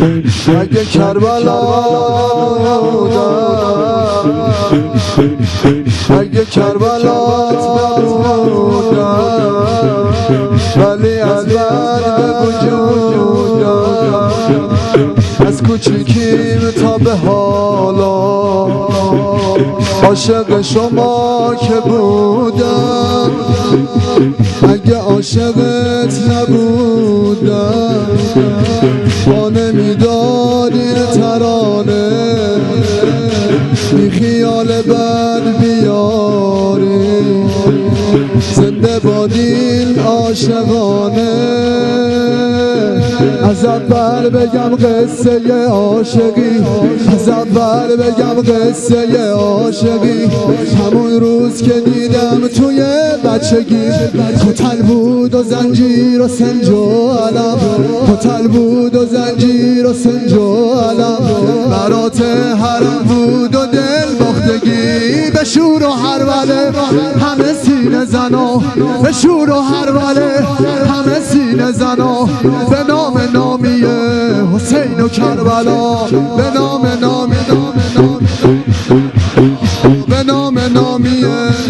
اگه کربلا اگه کربلات بودم ولی از برد وجودم از کوچیکیم تا به حالا عاشق شما که بودم اگه عاشقت نبودم با نمیدادین ترانه بی خیال بد بیاری زنده بادین عاشقانه از اول بگم قصه عاشقی از اول بگم قصه عاشقی همون روز که دیدم توی بچگی کتل بود و زنجیر و سنج و علم کتل بود و زنجیر و سنج و علم برات حرم بود و دل باختگی به شور و هروله همه سینه زنا به شور و هروله همه سینه زنا به نام نامی حسین و کربلا به نام نامی به نام نامی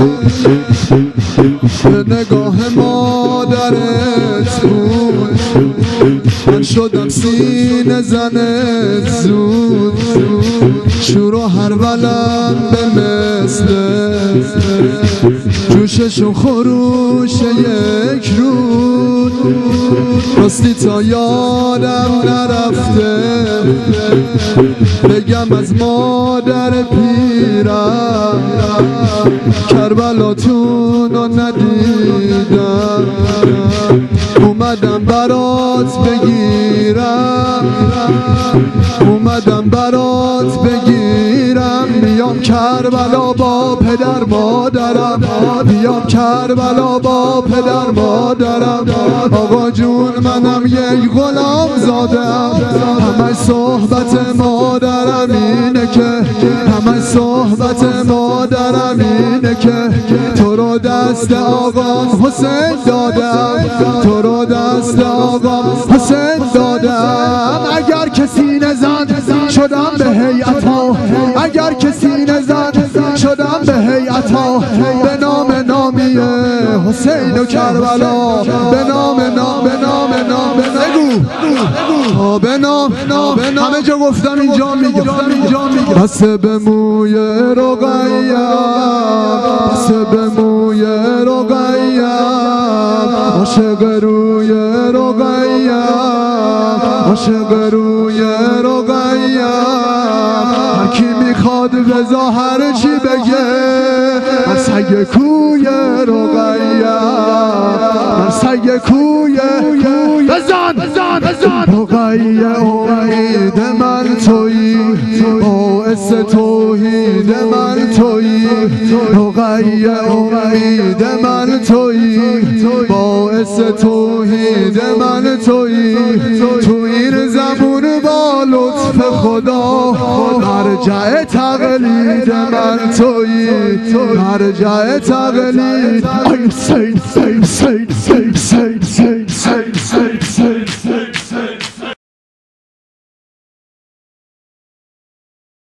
به نگاه مادرت بود من شدم سینه زنت زود شور و هرولم به مثل جوشش و خروش یک رود راستی تا یادم نرفته بگم از مادر پیرم کربلاتون رو ندیدم اومدم برات بگیرم اومدم برات بگیرم بیام کربلا با پدر مادرم بیام کربلا با پدر مادرم آقا جون منم یک غلام زادم همه صحبت مادرم اینه که همه صحبت مادرم اینه که تو رو دست آقا حسین دادم تو رو دست آقا حسین دادم اگر کسی نزن شدم به هیئتا اگر کسی نزن شدم به هیئتا به نام نامی حسین و کربلا به نام بگو به نام همه جا گفتم اینجا میگم بس به موی رقیه بس به موی رقیه عاشق روی رقیه عاشق روی رقیه هر کی میخواد رضا هر چی بگه من سگ کوی رقیه من سگ کوی بزن رقیه امید من تویی باعث توحید من تویی رقیه امید من تویی باعث توحید من تویی تو این زمان با لطف خدا مرجع تقلید من تویی مرجع تقلید ای سید